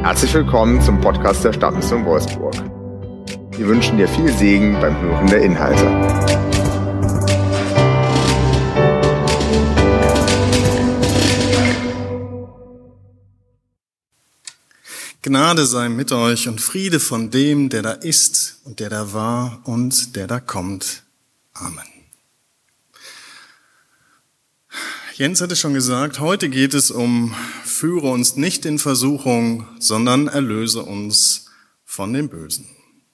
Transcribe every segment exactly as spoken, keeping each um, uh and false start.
Herzlich willkommen zum Podcast der Stadtmission Wolfsburg. Wir wünschen dir viel Segen beim Hören der Inhalte. Gnade sei mit euch und Friede von dem, der da ist und der da war und der da kommt. Amen. Jens hatte schon gesagt, heute geht es um führe uns nicht in Versuchung, sondern erlöse uns von dem Bösen.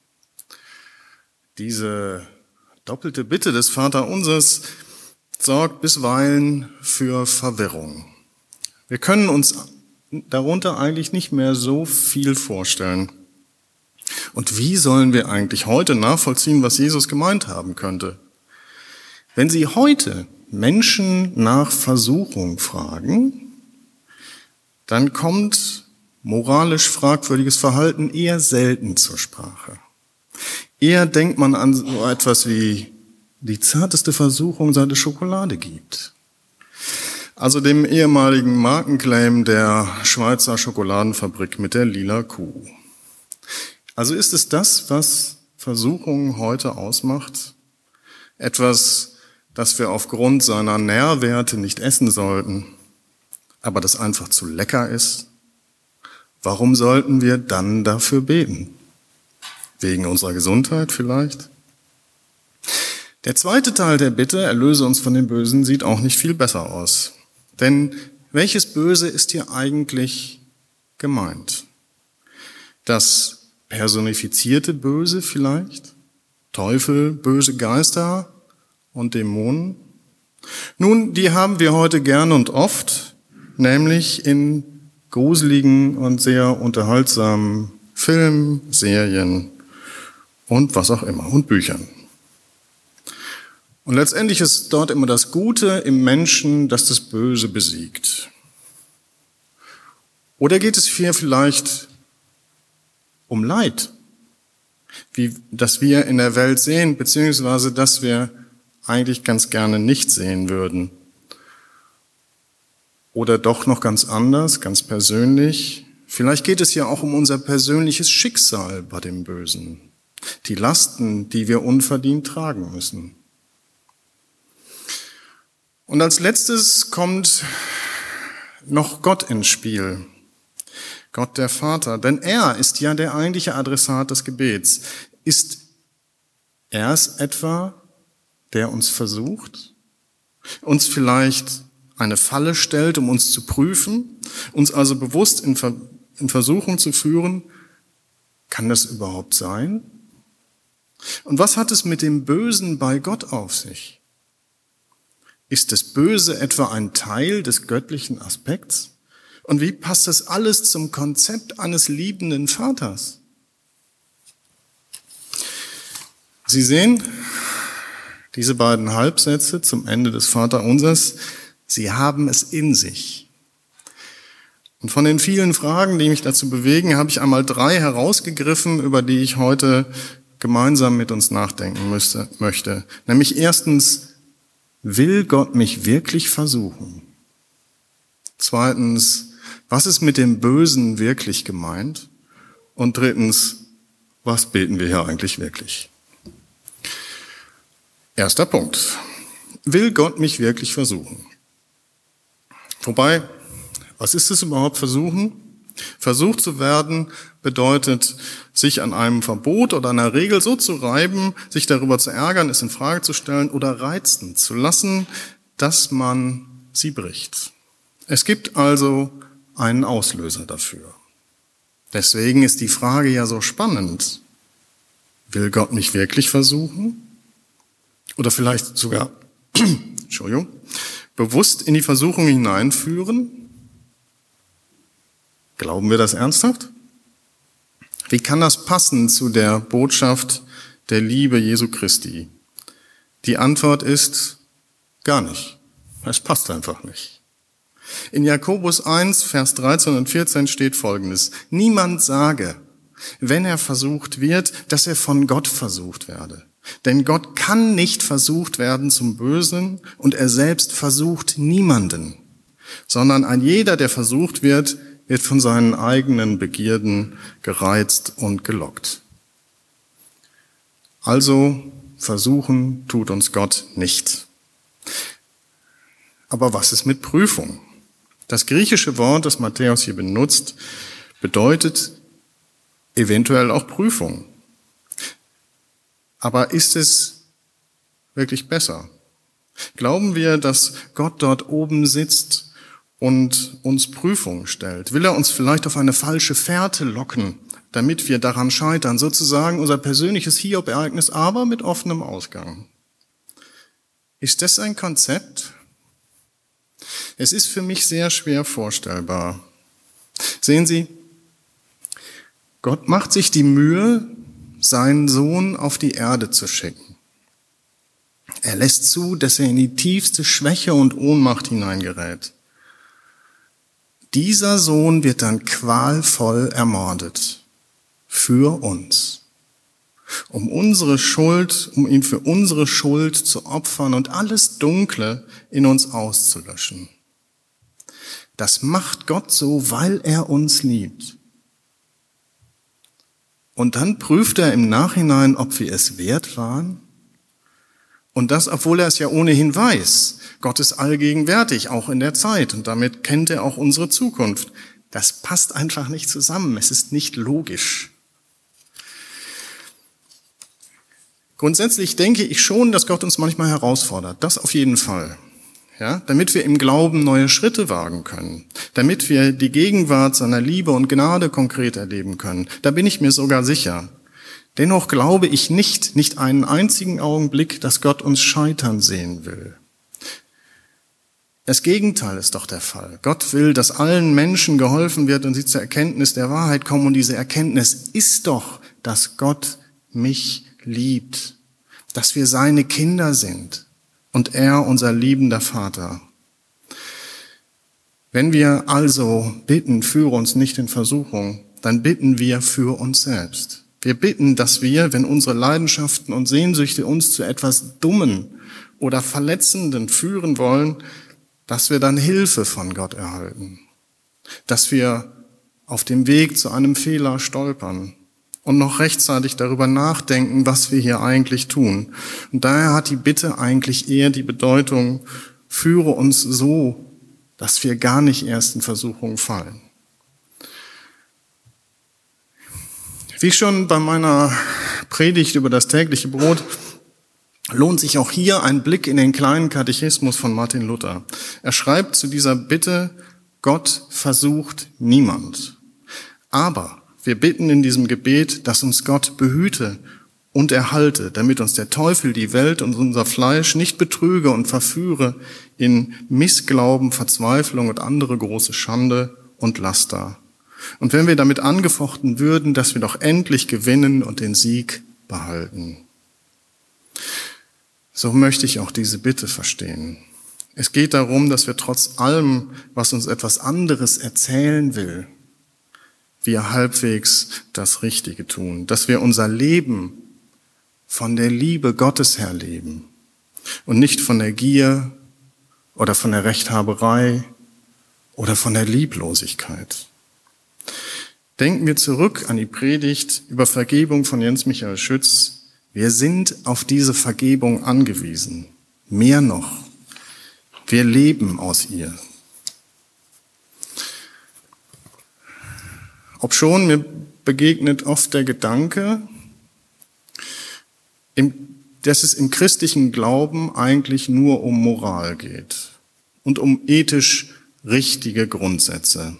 Diese doppelte Bitte des Vaterunsers sorgt bisweilen für Verwirrung. Wir können uns darunter eigentlich nicht mehr so viel vorstellen. Und wie sollen wir eigentlich heute nachvollziehen, was Jesus gemeint haben könnte? Wenn Sie heute Menschen nach Versuchung fragen, dann kommt moralisch fragwürdiges Verhalten eher selten zur Sprache. Eher denkt man an so etwas wie die zarteste Versuchung, seit es Schokolade gibt. Also dem ehemaligen Markenclaim der Schweizer Schokoladenfabrik mit der lila Kuh. Also ist es das, was Versuchung heute ausmacht? Etwas, das wir aufgrund seiner Nährwerte nicht essen sollten, aber das einfach zu lecker ist? Warum sollten wir dann dafür beten? Wegen unserer Gesundheit vielleicht? Der zweite Teil der Bitte, erlöse uns von dem Bösen, sieht auch nicht viel besser aus. Denn welches Böse ist hier eigentlich gemeint? Das personifizierte Böse vielleicht? Teufel, böse Geister und Dämonen? Nun, die haben wir heute gern und oft, nämlich in gruseligen und sehr unterhaltsamen Filmen, Serien und was auch immer und Büchern. Und letztendlich ist dort immer das Gute im Menschen, das das Böse besiegt. Oder geht es hier vielleicht um Leid, wie das wir in der Welt sehen, beziehungsweise das wir eigentlich ganz gerne nicht sehen würden? Oder doch noch ganz anders, ganz persönlich? Vielleicht geht es ja auch um unser persönliches Schicksal bei dem Bösen, die Lasten, die wir unverdient tragen müssen. Und als letztes kommt noch Gott ins Spiel, Gott der Vater, denn er ist ja der eigentliche Adressat des Gebets. Ist er es etwa, der uns versucht, uns vielleicht eine Falle stellt, um uns zu prüfen, uns also bewusst in, Ver- in Versuchung zu führen? Kann das überhaupt sein? Und was hat es mit dem Bösen bei Gott auf sich? Ist das Böse etwa ein Teil des göttlichen Aspekts? Und wie passt das alles zum Konzept eines liebenden Vaters? Sie sehen, diese beiden Halbsätze zum Ende des Vaterunsers, sie haben es in sich. Und von den vielen Fragen, die mich dazu bewegen, habe ich einmal drei herausgegriffen, über die ich heute gemeinsam mit uns nachdenken müsste, möchte. Nämlich erstens, will Gott mich wirklich versuchen? Zweitens, was ist mit dem Bösen wirklich gemeint? Und drittens, was beten wir hier eigentlich wirklich? Erster Punkt. Will Gott mich wirklich versuchen? Wobei, was ist es überhaupt versuchen? Versucht zu werden bedeutet, sich an einem Verbot oder einer Regel so zu reiben, sich darüber zu ärgern, es in Frage zu stellen oder reizen zu lassen, dass man sie bricht. Es gibt also einen Auslöser dafür. Deswegen ist die Frage ja so spannend. Will Gott mich wirklich versuchen? Oder vielleicht sogar, Entschuldigung, bewusst in die Versuchung hineinführen? Glauben wir das ernsthaft? Wie kann das passen zu der Botschaft der Liebe Jesu Christi? Die Antwort ist gar nicht. Es passt einfach nicht. In Jakobus eins, Vers dreizehn und vierzehn steht Folgendes: Niemand sage, wenn er versucht wird, dass er von Gott versucht werde. Denn Gott kann nicht versucht werden zum Bösen und er selbst versucht niemanden, sondern ein jeder, der versucht wird, wird von seinen eigenen Begierden gereizt und gelockt. Also versuchen tut uns Gott nicht. Aber was ist mit Prüfung? Das griechische Wort, das Matthäus hier benutzt, bedeutet eventuell auch Prüfung. Aber ist es wirklich besser? Glauben wir, dass Gott dort oben sitzt und uns Prüfung stellt? Will er uns vielleicht auf eine falsche Fährte locken, damit wir daran scheitern? Sozusagen unser persönliches Hiob-Ereignis, aber mit offenem Ausgang. Ist das ein Konzept? Es ist für mich sehr schwer vorstellbar. Sehen Sie, Gott macht sich die Mühe, seinen Sohn auf die Erde zu schicken. Er lässt zu, dass er in die tiefste Schwäche und Ohnmacht hineingerät. Dieser Sohn wird dann qualvoll ermordet. Für uns. Um unsere Schuld, um ihn für unsere Schuld zu opfern und alles Dunkle in uns auszulöschen. Das macht Gott so, weil er uns liebt. Und dann prüft er im Nachhinein, ob wir es wert waren. Und das, obwohl er es ja ohnehin weiß. Gott ist allgegenwärtig, auch in der Zeit. Und damit kennt er auch unsere Zukunft. Das passt einfach nicht zusammen. Es ist nicht logisch. Grundsätzlich denke ich schon, dass Gott uns manchmal herausfordert. Das auf jeden Fall. Ja, damit wir im Glauben neue Schritte wagen können. Damit wir die Gegenwart seiner Liebe und Gnade konkret erleben können. Da bin ich mir sogar sicher. Dennoch glaube ich nicht, nicht einen einzigen Augenblick, dass Gott uns scheitern sehen will. Das Gegenteil ist doch der Fall. Gott will, dass allen Menschen geholfen wird und sie zur Erkenntnis der Wahrheit kommen. Und diese Erkenntnis ist doch, dass Gott mich liebt, dass wir seine Kinder sind und er unser liebender Vater. Wenn wir also bitten, führe uns nicht in Versuchung, dann bitten wir für uns selbst. Wir bitten, dass wir, wenn unsere Leidenschaften und Sehnsüchte uns zu etwas Dummen oder Verletzenden führen wollen, dass wir dann Hilfe von Gott erhalten. Dass wir auf dem Weg zu einem Fehler stolpern und noch rechtzeitig darüber nachdenken, was wir hier eigentlich tun. Und daher hat die Bitte eigentlich eher die Bedeutung, führe uns so, dass wir gar nicht erst in Versuchung fallen. Wie schon bei meiner Predigt über das tägliche Brot lohnt sich auch hier ein Blick in den kleinen Katechismus von Martin Luther. Er schreibt zu dieser Bitte, Gott versucht niemand. Aber wir bitten in diesem Gebet, dass uns Gott behüte und erhalte, damit uns der Teufel die Welt und unser Fleisch nicht betrüge und verführe in Missglauben, Verzweiflung und andere große Schande und Laster. Und wenn wir damit angefochten würden, dass wir doch endlich gewinnen und den Sieg behalten. So möchte ich auch diese Bitte verstehen. Es geht darum, dass wir trotz allem, was uns etwas anderes erzählen will, wir halbwegs das Richtige tun, dass wir unser Leben von der Liebe Gottes her leben und nicht von der Gier oder von der Rechthaberei oder von der Lieblosigkeit. Denken wir zurück an die Predigt über Vergebung von Jens Michael Schütz. Wir sind auf diese Vergebung angewiesen. Mehr noch, wir leben aus ihr. Obschon mir begegnet oft der Gedanke, dass es im christlichen Glauben eigentlich nur um Moral geht und um ethisch richtige Grundsätze.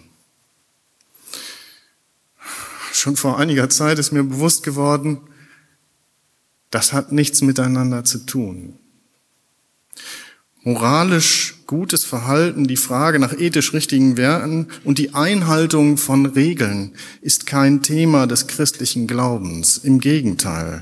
Schon vor einiger Zeit ist mir bewusst geworden, das hat nichts miteinander zu tun. Moralisch gutes Verhalten, die Frage nach ethisch richtigen Werten und die Einhaltung von Regeln ist kein Thema des christlichen Glaubens. Im Gegenteil.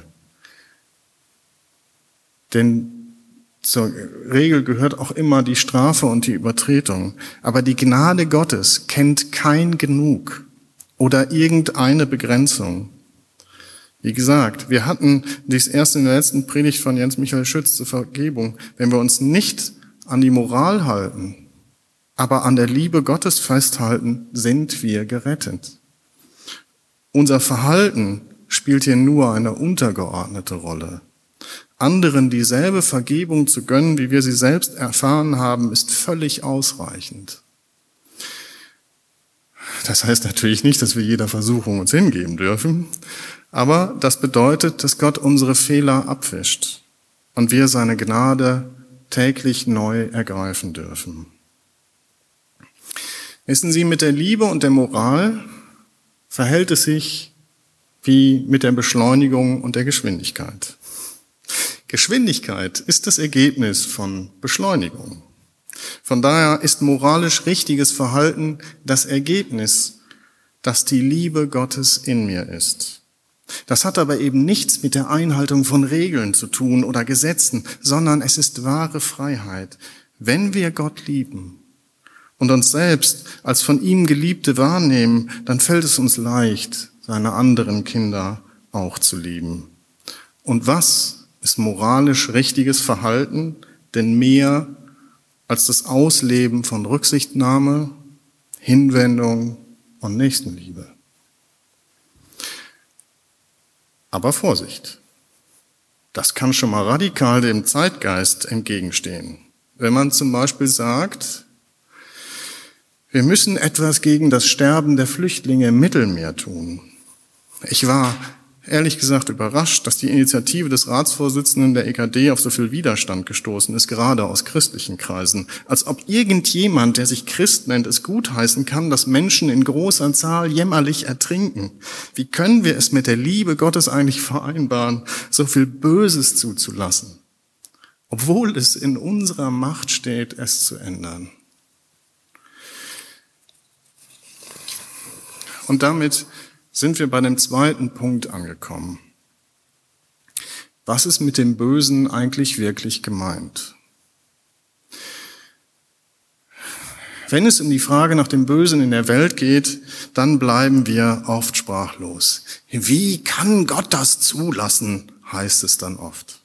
Denn zur Regel gehört auch immer die Strafe und die Übertretung. Aber die Gnade Gottes kennt kein Genug oder irgendeine Begrenzung. Wie gesagt, wir hatten dies erst in der letzten Predigt von Jens Michael Schütz zur Vergebung. Wenn wir uns nicht an die Moral halten, aber an der Liebe Gottes festhalten, sind wir gerettet. Unser Verhalten spielt hier nur eine untergeordnete Rolle. Anderen dieselbe Vergebung zu gönnen, wie wir sie selbst erfahren haben, ist völlig ausreichend. Das heißt natürlich nicht, dass wir jeder Versuchung uns hingeben dürfen, aber das bedeutet, dass Gott unsere Fehler abwischt und wir seine Gnade täglich neu ergreifen dürfen. Wissen Sie, mit der Liebe und der Moral verhält es sich wie mit der Beschleunigung und der Geschwindigkeit. Geschwindigkeit ist das Ergebnis von Beschleunigung. Von daher ist moralisch richtiges Verhalten das Ergebnis, dass die Liebe Gottes in mir ist. Das hat aber eben nichts mit der Einhaltung von Regeln zu tun oder Gesetzen, sondern es ist wahre Freiheit. Wenn wir Gott lieben und uns selbst als von ihm Geliebte wahrnehmen, dann fällt es uns leicht, seine anderen Kinder auch zu lieben. Und was ist moralisch richtiges Verhalten denn mehr als das Ausleben von Rücksichtnahme, Hinwendung und Nächstenliebe? Aber Vorsicht, das kann schon mal radikal dem Zeitgeist entgegenstehen. Wenn man zum Beispiel sagt, wir müssen etwas gegen das Sterben der Flüchtlinge im Mittelmeer tun. Ich war ehrlich gesagt überrascht, dass die Initiative des Ratsvorsitzenden der E K D auf so viel Widerstand gestoßen ist, gerade aus christlichen Kreisen. Als ob irgendjemand, der sich Christ nennt, es gutheißen kann, dass Menschen in großer Zahl jämmerlich ertrinken. Wie können wir es mit der Liebe Gottes eigentlich vereinbaren, so viel Böses zuzulassen, obwohl es in unserer Macht steht, es zu ändern? Und damit sind wir bei dem zweiten Punkt angekommen. Was ist mit dem Bösen eigentlich wirklich gemeint? Wenn es um die Frage nach dem Bösen in der Welt geht, dann bleiben wir oft sprachlos. Wie kann Gott das zulassen, heißt es dann oft.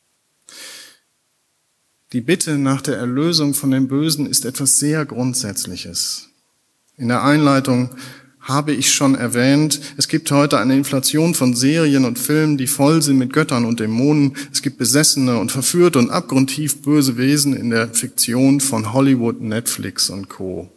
Die Bitte nach der Erlösung von dem Bösen ist etwas sehr Grundsätzliches. In der Einleitung habe ich schon erwähnt, es gibt heute eine Inflation von Serien und Filmen, die voll sind mit Göttern und Dämonen. Es gibt besessene und verführte und abgrundtief böse Wesen in der Fiktion von Hollywood, Netflix und Co.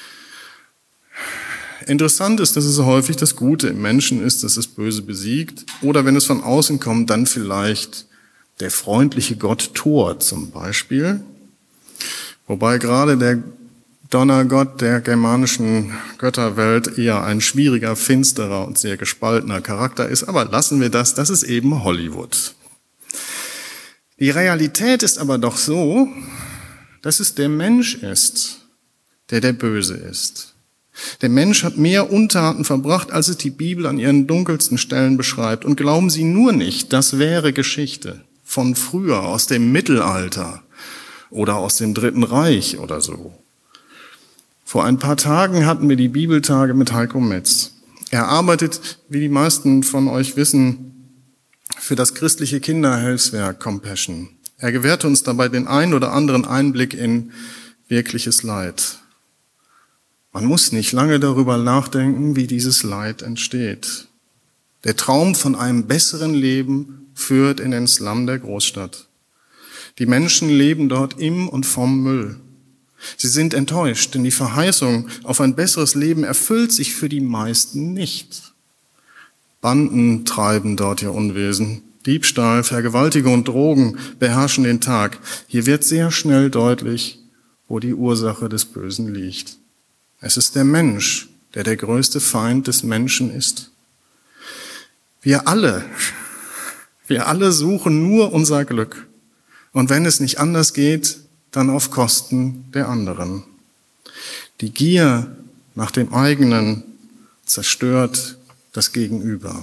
Interessant ist, dass es häufig das Gute im Menschen ist, dass es Böse besiegt. Oder wenn es von außen kommt, dann vielleicht der freundliche Gott Thor zum Beispiel. Wobei gerade der Donnergott der germanischen Götterwelt eher ein schwieriger, finsterer und sehr gespaltener Charakter ist. Aber lassen wir das, das ist eben Hollywood. Die Realität ist aber doch so, dass es der Mensch ist, der der Böse ist. Der Mensch hat mehr Untaten verbracht, als es die Bibel an ihren dunkelsten Stellen beschreibt. Und glauben Sie nur nicht, das wäre Geschichte von früher, aus dem Mittelalter oder aus dem Dritten Reich oder so. Vor ein paar Tagen hatten wir die Bibeltage mit Heiko Metz. Er arbeitet, wie die meisten von euch wissen, für das christliche Kinderhilfswerk Compassion. Er gewährte uns dabei den einen oder anderen Einblick in wirkliches Leid. Man muss nicht lange darüber nachdenken, wie dieses Leid entsteht. Der Traum von einem besseren Leben führt in den Slum der Großstadt. Die Menschen leben dort im und vom Müll. Sie sind enttäuscht, denn die Verheißung auf ein besseres Leben erfüllt sich für die meisten nicht. Banden treiben dort ihr Unwesen. Diebstahl, Vergewaltigung und Drogen beherrschen den Tag. Hier wird sehr schnell deutlich, wo die Ursache des Bösen liegt. Es ist der Mensch, der der größte Feind des Menschen ist. Wir alle, wir alle suchen nur unser Glück. Und wenn es nicht anders geht, dann auf Kosten der anderen. Die Gier nach dem eigenen zerstört das Gegenüber.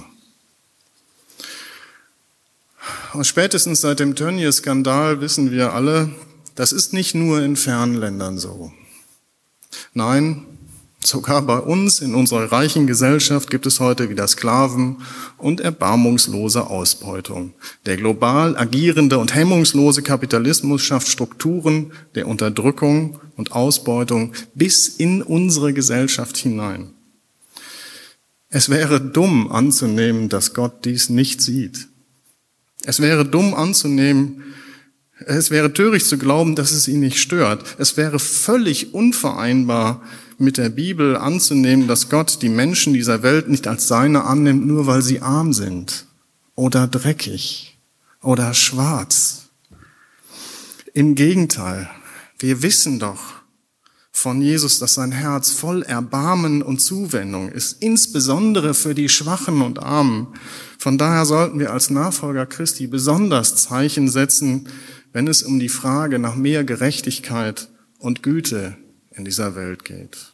Und spätestens seit dem Tönnies-Skandal wissen wir alle, das ist nicht nur in fernen Ländern so. Nein, Sogar bei uns in unserer reichen Gesellschaft gibt es heute wieder Sklaven und erbarmungslose Ausbeutung. Der global agierende und hemmungslose Kapitalismus schafft Strukturen der Unterdrückung und Ausbeutung bis in unsere Gesellschaft hinein. Es wäre dumm anzunehmen, dass Gott dies nicht sieht. Es wäre dumm anzunehmen, es wäre töricht zu glauben, dass es ihn nicht stört. Es wäre völlig unvereinbar mit der Bibel anzunehmen, dass Gott die Menschen dieser Welt nicht als seine annimmt, nur weil sie arm sind oder dreckig oder schwarz. Im Gegenteil, wir wissen doch von Jesus, dass sein Herz voll Erbarmen und Zuwendung ist, insbesondere für die Schwachen und Armen. Von daher sollten wir als Nachfolger Christi besonders Zeichen setzen, wenn es um die Frage nach mehr Gerechtigkeit und Güte in dieser Welt geht.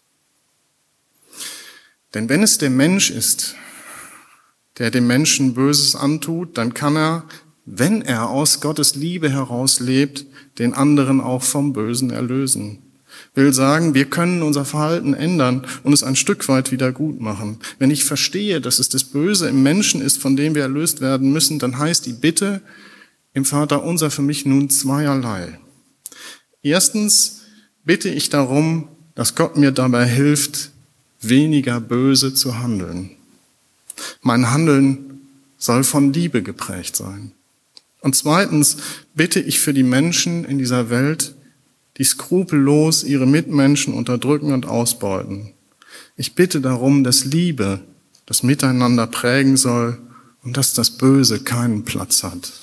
Denn wenn es der Mensch ist, der dem Menschen Böses antut, dann kann er, wenn er aus Gottes Liebe heraus lebt, den anderen auch vom Bösen erlösen. Will sagen, wir können unser Verhalten ändern und es ein Stück weit wieder gut machen. Wenn ich verstehe, dass es das Böse im Menschen ist, von dem wir erlöst werden müssen, dann heißt die Bitte im Vaterunser für mich nun zweierlei. Erstens bitte ich darum, dass Gott mir dabei hilft, weniger böse zu handeln. Mein Handeln soll von Liebe geprägt sein. Und zweitens bitte ich für die Menschen in dieser Welt, die skrupellos ihre Mitmenschen unterdrücken und ausbeuten. Ich bitte darum, dass Liebe das Miteinander prägen soll und dass das Böse keinen Platz hat.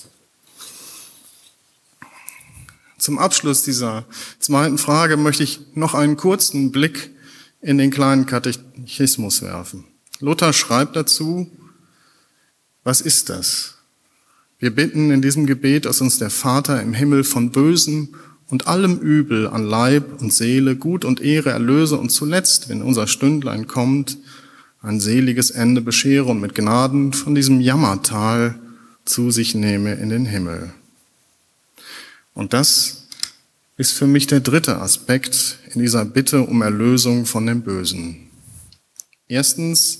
Zum Abschluss dieser zweiten Frage möchte ich noch einen kurzen Blick in den kleinen Katechismus werfen. Luther schreibt dazu, was ist das? Wir bitten in diesem Gebet, dass uns der Vater im Himmel von Bösem und allem Übel an Leib und Seele, Gut und Ehre erlöse und zuletzt, wenn unser Stündlein kommt, ein seliges Ende beschere und mit Gnaden von diesem Jammertal zu sich nehme in den Himmel. Und das ist für mich der dritte Aspekt in dieser Bitte um Erlösung von dem Bösen. Erstens,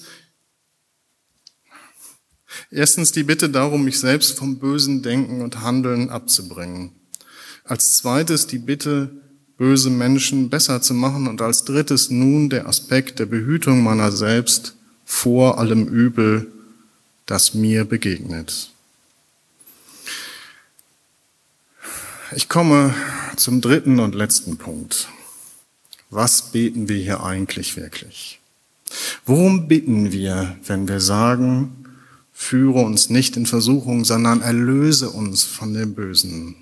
erstens die Bitte darum, mich selbst vom bösen Denken und Handeln abzubringen. Als zweites die Bitte, böse Menschen besser zu machen. Und als drittes nun der Aspekt der Behütung meiner selbst vor allem Übel, das mir begegnet. Ich komme zum dritten und letzten Punkt. Was beten wir hier eigentlich wirklich? Worum bitten wir, wenn wir sagen, führe uns nicht in Versuchung, sondern erlöse uns von dem Bösen?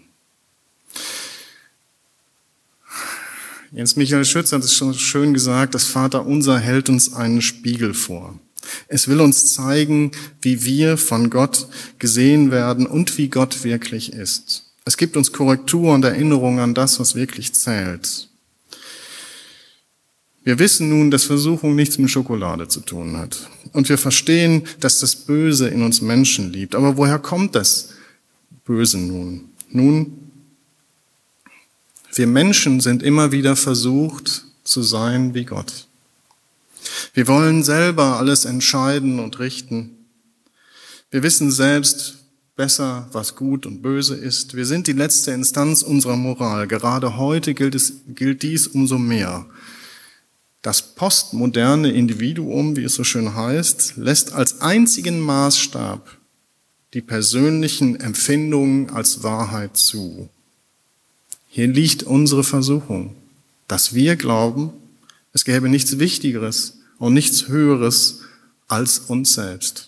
Jens Michael Schütz hat es schon schön gesagt, das Vaterunser hält uns einen Spiegel vor. Es will uns zeigen, wie wir von Gott gesehen werden und wie Gott wirklich ist. Es gibt uns Korrektur und Erinnerung an das, was wirklich zählt. Wir wissen nun, dass Versuchung nichts mit Schokolade zu tun hat. Und wir verstehen, dass das Böse in uns Menschen liebt. Aber woher kommt das Böse nun? Nun, wir Menschen sind immer wieder versucht zu sein wie Gott. Wir wollen selber alles entscheiden und richten. Wir wissen selbst besser, was gut und böse ist. Wir sind die letzte Instanz unserer Moral. Gerade heute gilt es, gilt dies umso mehr. Das postmoderne Individuum, wie es so schön heißt, lässt als einzigen Maßstab die persönlichen Empfindungen als Wahrheit zu. Hier liegt unsere Versuchung, dass wir glauben, es gäbe nichts Wichtigeres und nichts Höheres als uns selbst.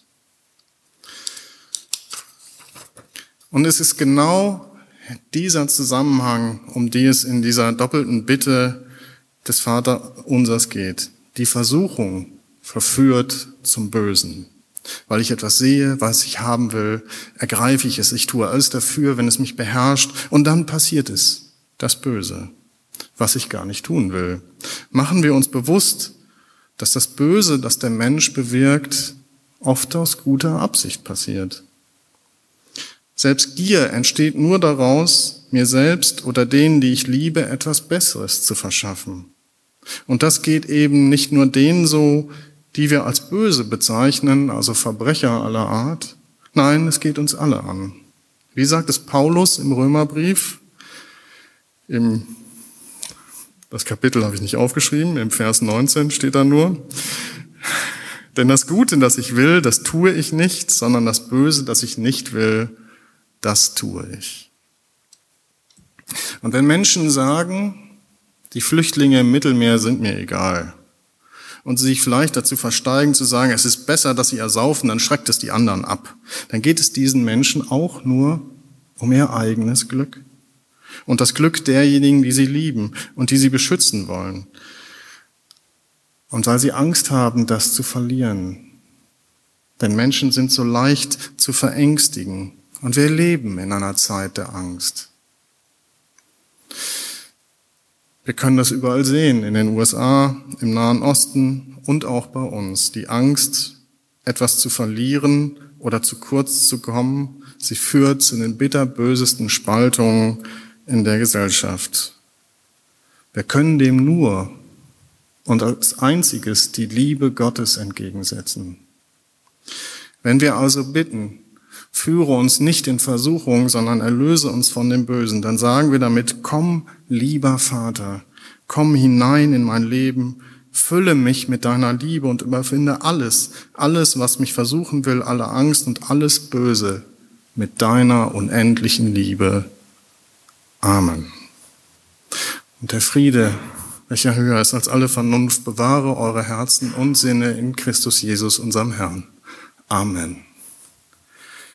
Und es ist genau dieser Zusammenhang, um die es in dieser doppelten Bitte des Vaterunsers geht. Die Versuchung verführt zum Bösen. Weil ich etwas sehe, was ich haben will, ergreife ich es. Ich tue alles dafür, wenn es mich beherrscht. Und dann passiert es, das Böse, was ich gar nicht tun will. Machen wir uns bewusst, dass das Böse, das der Mensch bewirkt, oft aus guter Absicht passiert. Selbst Gier entsteht nur daraus, mir selbst oder denen, die ich liebe, etwas Besseres zu verschaffen. Und das geht eben nicht nur denen so, die wir als böse bezeichnen, also Verbrecher aller Art. Nein, es geht uns alle an. Wie sagt es Paulus im Römerbrief? Im, das Kapitel habe ich nicht aufgeschrieben, im Vers neunzehn steht da nur: Denn das Gute, das ich will, das tue ich nicht, sondern das Böse, das ich nicht will, das tue ich. Und wenn Menschen sagen, die Flüchtlinge im Mittelmeer sind mir egal, und sie sich vielleicht dazu versteigen zu sagen, es ist besser, dass sie ersaufen, dann schreckt es die anderen ab, dann geht es diesen Menschen auch nur um ihr eigenes Glück und das Glück derjenigen, die sie lieben und die sie beschützen wollen. Und weil sie Angst haben, das zu verlieren. Denn Menschen sind so leicht zu verängstigen und wir leben in einer Zeit der Angst. Wir können das überall sehen, in den U S A, im Nahen Osten und auch bei uns. Die Angst, etwas zu verlieren oder zu kurz zu kommen, sie führt zu den bitterbösesten Spaltungen in der Gesellschaft. Wir können dem nur und als einziges die Liebe Gottes entgegensetzen. Wenn wir also bitten, führe uns nicht in Versuchung, sondern erlöse uns von dem Bösen, dann sagen wir damit: Komm, lieber Vater, komm hinein in mein Leben, fülle mich mit deiner Liebe und überwinde alles, alles, was mich versuchen will, alle Angst und alles Böse, mit deiner unendlichen Liebe. Amen. Und der Friede, welcher höher ist als alle Vernunft, bewahre eure Herzen und Sinne in Christus Jesus, unserem Herrn. Amen.